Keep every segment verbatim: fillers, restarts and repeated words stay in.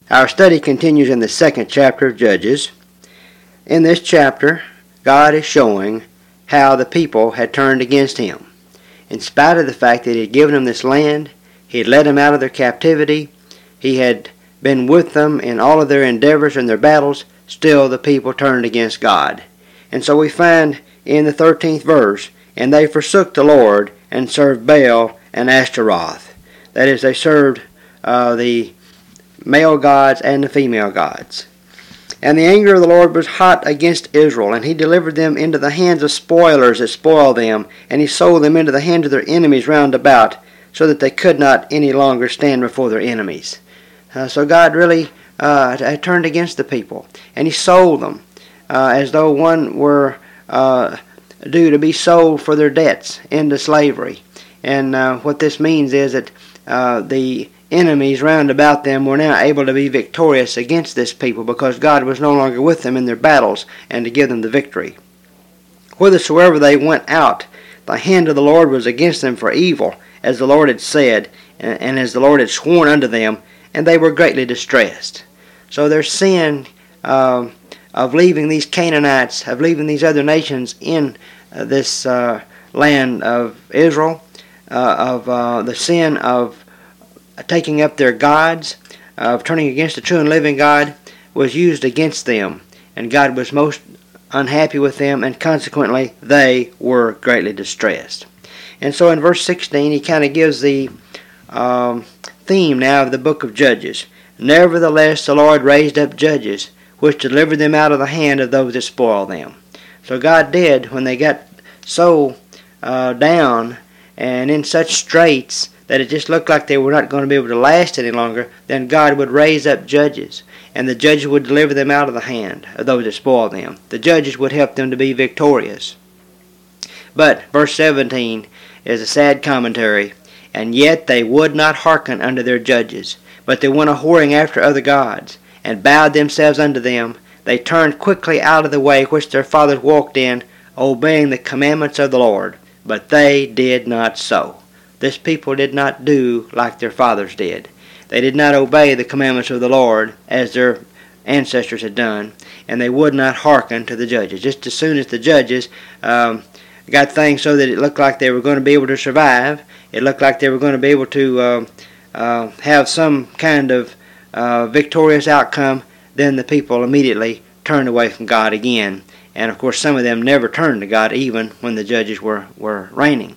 Our study continues in the second chapter of Judges. In this chapter, God is showing how the people had turned against Him. In spite of the fact that He had given them this land, He had led them out of their captivity, He had been with them in all of their endeavors and their battles, still the people turned against God. And so we find in the thirteenth verse, "And they forsook the Lord, and served Baal and Ashtaroth." That is, they served uh, the male gods and the female gods. "And the anger of the Lord was hot against Israel, and He delivered them into the hands of spoilers that spoiled them, and He sold them into the hands of their enemies round about, so that they could not any longer stand before their enemies." Uh, so God really uh, had turned against the people, and He sold them uh, as though one were uh, due to be sold for their debts into slavery. And uh, what this means is that uh, the enemies round about them were now able to be victorious against this people, because God was no longer with them in their battles and to give them the victory. "Whithersoever they went out, the hand of the Lord was against them for evil, as the Lord had said, and, and as the Lord had sworn unto them, and they were greatly distressed." So their sin uh, of leaving these Canaanites, of leaving these other nations in uh, this uh, land of Israel, uh, of uh, the sin of taking up their gods, of turning against the true and living God, was used against them, and God was most unhappy with them, and consequently they were greatly distressed. And so in verse sixteen, he kind of gives the um, theme now of the book of Judges. "Nevertheless the Lord raised up judges, which delivered them out of the hand of those that spoiled them." So God did, when they got so uh, down and in such straits that it just looked like they were not going to be able to last any longer, then God would raise up judges, and the judges would deliver them out of the hand of those that spoiled them. The judges would help them to be victorious. But verse seventeen is a sad commentary. "And yet they would not hearken unto their judges, but they went a whoring after other gods, and bowed themselves unto them. They turned quickly out of the way which their fathers walked in, obeying the commandments of the Lord. But they did not so." This people did not do like their fathers did. They did not obey the commandments of the Lord as their ancestors had done, and they would not hearken to the judges. Just as soon as the judges um, got things so that it looked like they were going to be able to survive, it looked like they were going to be able to uh, uh, have some kind of uh, victorious outcome, then the people immediately turned away from God again. And of course some of them never turned to God even when the judges were, were reigning.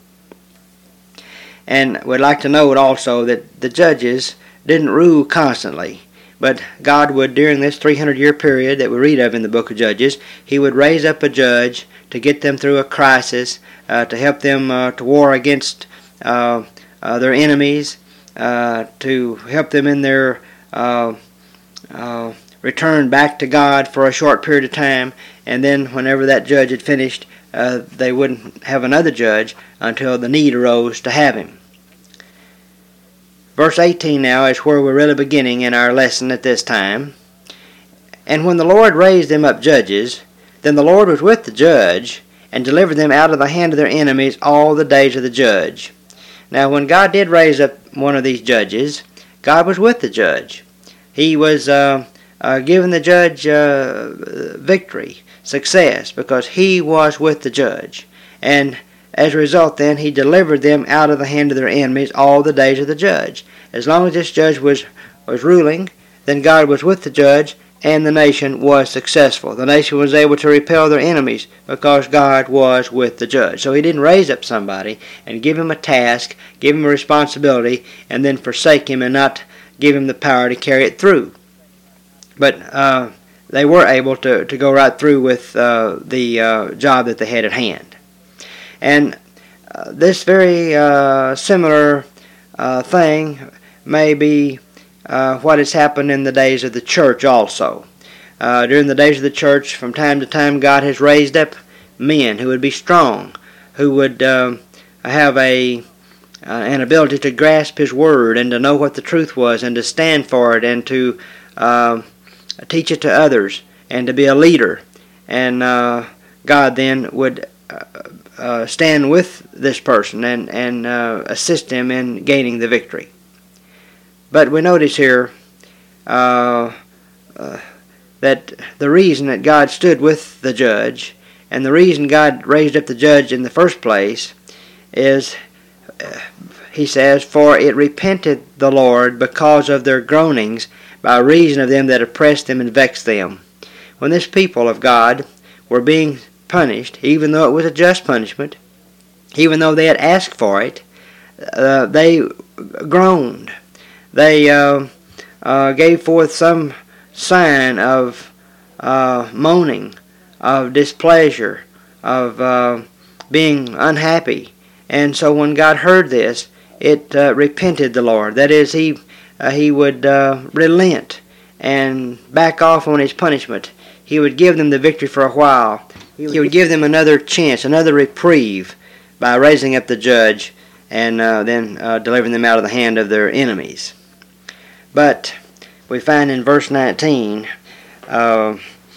And we'd like to note also that the judges didn't rule constantly, but God would, during this three hundred year period that we read of in the book of Judges, He would raise up a judge to get them through a crisis, uh, to help them uh, to war against uh, uh, their enemies, uh, to help them in their uh, uh, return back to God for a short period of time, and then whenever that judge had finished, uh, they wouldn't have another judge until the need arose to have him. Verse eighteen now is where we're really beginning in our lesson at this time. "And when the Lord raised them up judges, then the Lord was with the judge, and delivered them out of the hand of their enemies all the days of the judge." Now when God did raise up one of these judges, God was with the judge. He was uh, uh, giving the judge uh, victory, success, because He was with the judge. And as a result, then, He delivered them out of the hand of their enemies all the days of the judge. As long as this judge was, was ruling, then God was with the judge, and the nation was successful. The nation was able to repel their enemies because God was with the judge. So He didn't raise up somebody and give him a task, give him a responsibility, and then forsake him and not give him the power to carry it through. But uh, they were able to, to go right through with uh, the uh, job that they had at hand. And uh, this very uh, similar uh, thing may be uh, what has happened in the days of the church also. Uh, during the days of the church, from time to time, God has raised up men who would be strong, who would uh, have a uh, an ability to grasp His Word and to know what the truth was and to stand for it and to uh, teach it to others and to be a leader. And uh, God then would uh, uh, stand with this person and, and uh, assist him in gaining the victory. But we notice here uh, uh, that the reason that God stood with the judge and the reason God raised up the judge in the first place is, uh, he says, for it repented the Lord because of their groanings by reason of them that oppressed them and vexed them. When this people of God were being punished, even though it was a just punishment, even though they had asked for it, uh, they groaned. They uh, uh, gave forth some sign of uh, moaning, of displeasure, of uh, being unhappy. And so when God heard this, it uh, repented the Lord. That is, he uh, he would uh, relent and back off on his punishment. He would give them the victory for a while. He would, he would give them another chance, another reprieve by raising up the judge and uh, then uh, delivering them out of the hand of their enemies. But we find in verse nineteen uh,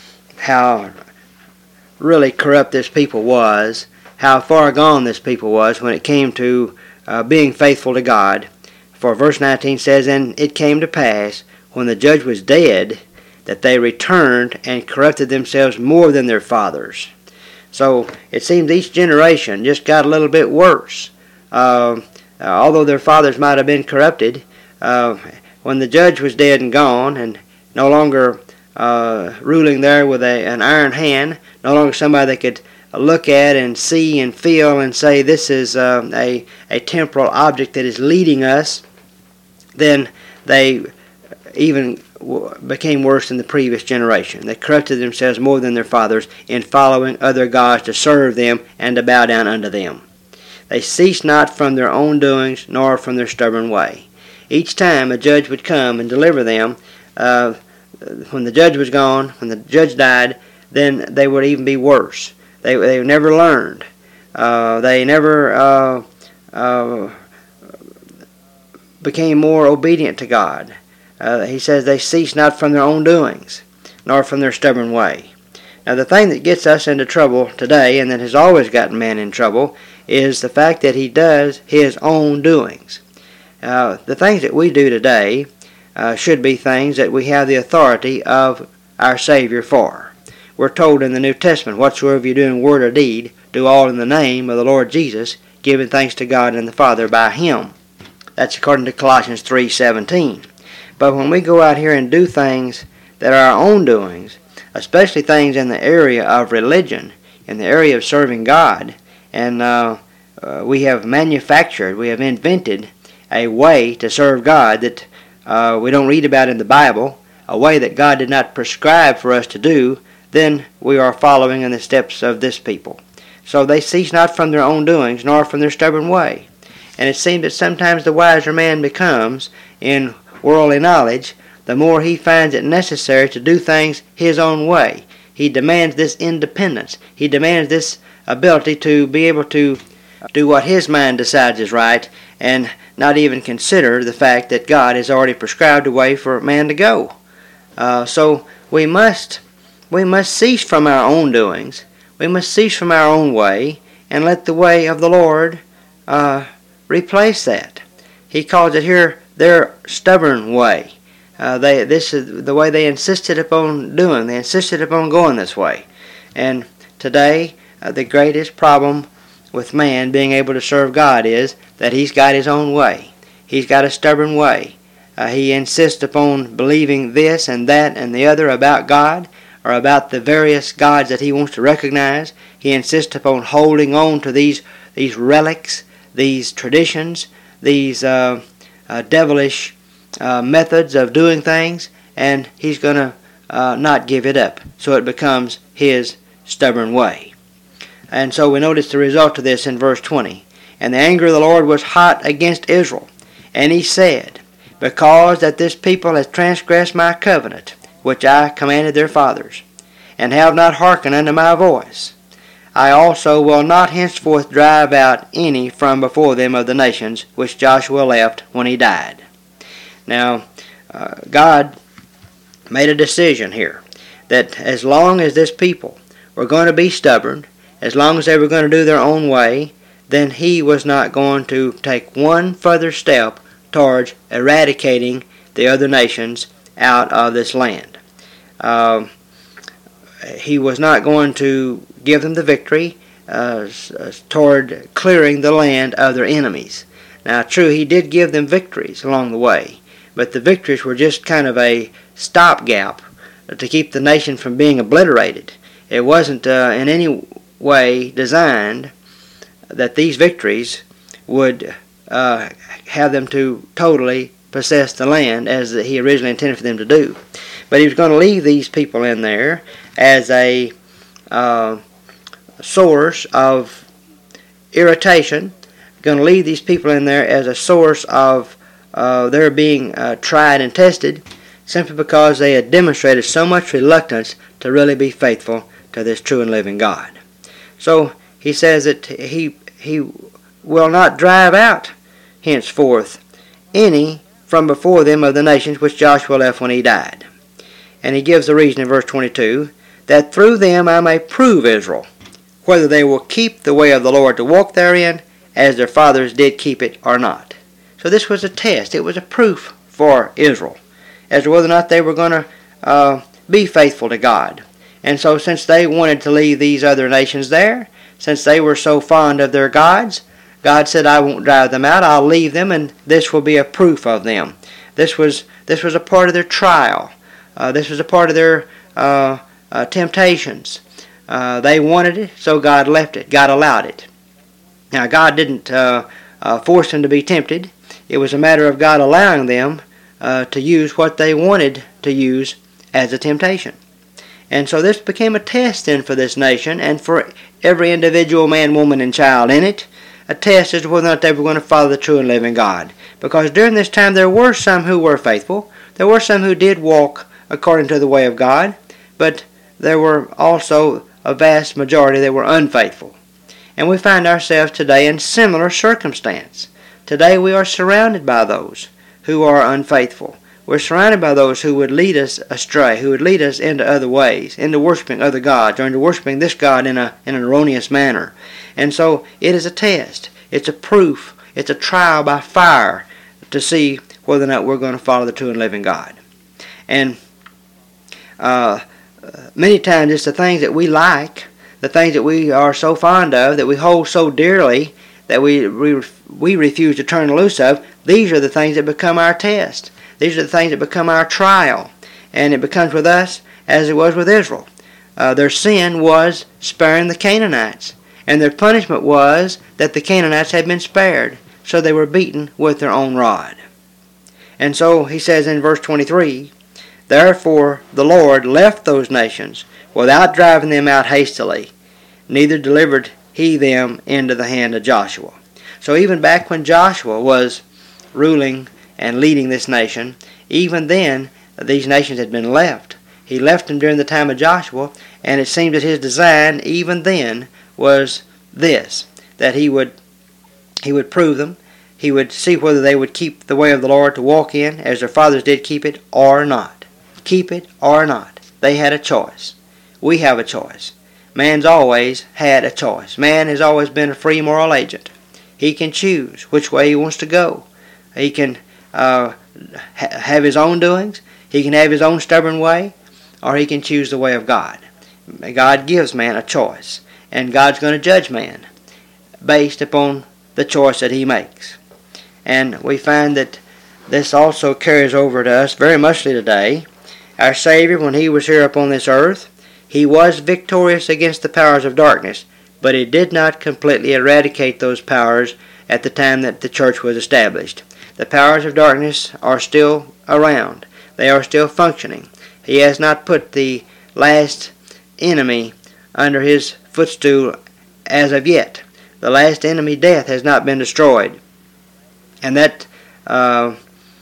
how really corrupt this people was, how far gone this people was when it came to uh, being faithful to God. For verse nineteen says, and it came to pass, when the judge was dead, that they returned and corrupted themselves more than their fathers. So it seems each generation just got a little bit worse. Uh, uh, although their fathers might have been corrupted, uh, when the judge was dead and gone and no longer uh, ruling there with a, an iron hand, no longer somebody that could look at and see and feel and say this is uh, a, a temporal object that is leading us, then they even became worse than the previous generation. They corrupted themselves more than their fathers in following other gods to serve them and to bow down unto them. They ceased not from their own doings, nor from their stubborn way. Each time a judge would come and deliver them, uh, when the judge was gone, when the judge died, then they would even be worse. They they never learned. Uh, they never uh, uh, became more obedient to God. Uh, he says they cease not from their own doings, nor from their stubborn way. Now the thing that gets us into trouble today, and that has always gotten man in trouble, is the fact that he does his own doings. Uh, the things that we do today uh, should be things that we have the authority of our Savior for. We're told in the New Testament, whatsoever you do in word or deed, do all in the name of the Lord Jesus, giving thanks to God and the Father by Him. That's according to Colossians three seventeen. But when we go out here and do things that are our own doings, especially things in the area of religion, in the area of serving God, and uh, uh, we have manufactured, we have invented a way to serve God that uh, we don't read about in the Bible, a way that God did not prescribe for us to do, then we are following in the steps of this people. So they cease not from their own doings, nor from their stubborn way. And it seems that sometimes the wiser man becomes in worldly knowledge, the more he finds it necessary to do things his own way. He demands this independence. He demands this ability to be able to do what his mind decides is right and not even consider the fact that God has already prescribed a way for man to go. Uh, so we must we must cease from our own doings. We must cease from our own way and let the way of the Lord uh, replace that. He calls it here their stubborn way. Uh, they this is the way they insisted upon doing. They insisted upon going this way. And today, uh, the greatest problem with man being able to serve God is that he's got his own way. He's got a stubborn way. Uh, he insists upon believing this and that and the other about God, or about the various gods that he wants to recognize. He insists upon holding on to these these relics, these traditions, these uh, uh, devilish uh, methods of doing things, and he's going to uh, not give it up. So it becomes his stubborn way. And so we notice the result of this in verse twenty. And the anger of the Lord was hot against Israel, and he said, because that this people has transgressed my covenant, which I commanded their fathers, and have not hearkened unto my voice, I also will not henceforth drive out any from before them of the nations which Joshua left when he died. Now, uh, God made a decision here that as long as this people were going to be stubborn, as long as they were going to do their own way, then he was not going to take one further step towards eradicating the other nations out of this land. Uh, he was not going to give them the victory uh, toward clearing the land of their enemies. Now, true, he did give them victories along the way, but the victories were just kind of a stopgap to keep the nation from being obliterated. It wasn't uh, in any way designed that these victories would uh, have them to totally possess the land as he originally intended for them to do. But he was going to leave these people in there as a uh, source of irritation, going to leave these people in there as a source of uh, their being uh, tried and tested, simply because they had demonstrated so much reluctance to really be faithful to this true and living God. So he says that he he will not drive out henceforth any from before them of the nations which Joshua left when he died. And he gives the reason in verse twenty-two, that through them I may prove Israel, whether they will keep the way of the Lord to walk therein, as their fathers did keep it or not. So this was a test. It was a proof for Israel as to whether or not they were going to uh, be faithful to God. And so since they wanted to leave these other nations there, since they were so fond of their gods, God said, I won't drive them out, I'll leave them, and this will be a proof of them. This was this was a part of their trial. Uh, this was a part of their uh, uh, temptations. Uh, they wanted it, so God left it. God allowed it. Now, God didn't uh, uh, force them to be tempted. It was a matter of God allowing them uh, to use what they wanted to use as a temptation. And so this became a test then for this nation and for every individual man, woman, and child in it. A test as to whether or not they were going to follow the true and living God. Because during this time there were some who were faithful. There were some who did walk according to the way of God. But there were also a vast majority that were unfaithful. And we find ourselves today in similar circumstance. Today we are surrounded by those who are unfaithful. We're surrounded by those who would lead us astray, who would lead us into other ways, into worshiping other gods, or into worshiping this God in a in an erroneous manner. And so it is a test. It's a proof. It's a trial by fire to see whether or not we're going to follow the true and living God. And uh, many times it's the things that we like, the things that we are so fond of, that we hold so dearly, that we, we, we refuse to turn loose of. These are the things that become our test. These are the things that become our trial. And it becomes with us as it was with Israel. Uh, their sin was sparing the Canaanites. And their punishment was that the Canaanites had been spared. So they were beaten with their own rod. And so he says in verse twenty-three, therefore the Lord left those nations without driving them out hastily, neither delivered he them into the hand of Joshua. So even back when Joshua was ruling and leading this nation, even then these nations had been left. He left them during the time of Joshua, and it seems that his design even then was this, that he would he would prove them. He would see whether they would keep the way of the Lord to walk in, as their fathers did keep it, or not. Keep it or not. They had a choice. We have a choice. Man's always had a choice. Man has always been a free moral agent. He can choose which way he wants to go. He can uh, ha- have his own doings. He can have his own stubborn way, or he can choose the way of God. God gives man a choice, and God's going to judge man based upon the choice that he makes. And we find that this also carries over to us very muchly today. Our Savior, when he was here upon this earth, he was victorious against the powers of darkness, but he did not completely eradicate those powers at the time that the church was established. The powers of darkness are still around. They are still functioning. He has not put the last enemy under his footstool as of yet. The last enemy, death, has not been destroyed. And that uh,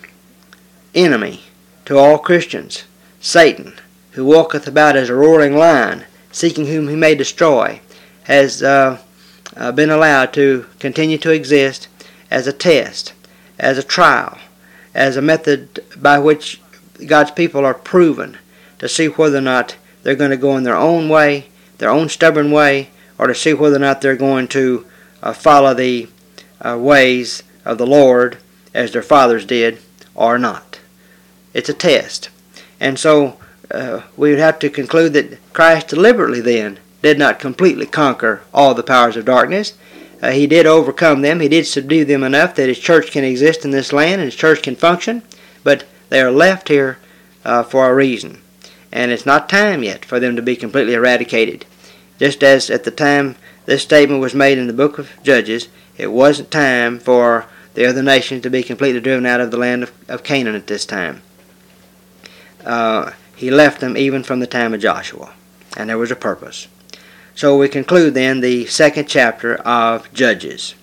enemy to all Christians, Satan, who walketh about as a roaring lion, seeking whom he may destroy, has uh, uh, been allowed to continue to exist as a test, as a trial, as a method by which God's people are proven to see whether or not they're going to go in their own way, their own stubborn way, or to see whether or not they're going to uh, follow the uh, ways of the Lord as their fathers did, or not. It's a test. And so uh, we would have to conclude that Christ deliberately then did not completely conquer all the powers of darkness. Uh, he did overcome them. He did subdue them enough that his church can exist in this land and his church can function, but they are left here uh, for a reason. And it's not time yet for them to be completely eradicated. Just as at the time this statement was made in the book of Judges, it wasn't time for the other nations to be completely driven out of the land of, of Canaan at this time. Uh, he left them even from the time of Joshua, and there was a purpose. So we conclude then the second chapter of Judges.